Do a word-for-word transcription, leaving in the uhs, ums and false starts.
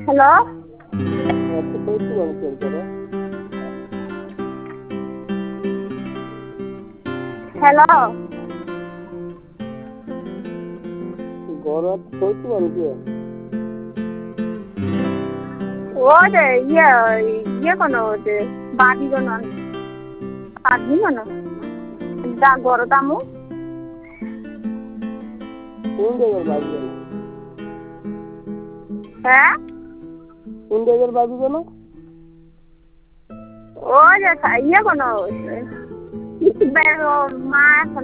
hello hello ও যে ইয়ে ইয়ে কোনো যে বাদি কোনো বাদি কোনো দা গরো দামু কোন জায়গার বাড়ি হ্যাঁ কোন জায়গার বাড়ি বলো ও যে ইয়ে কোনো মা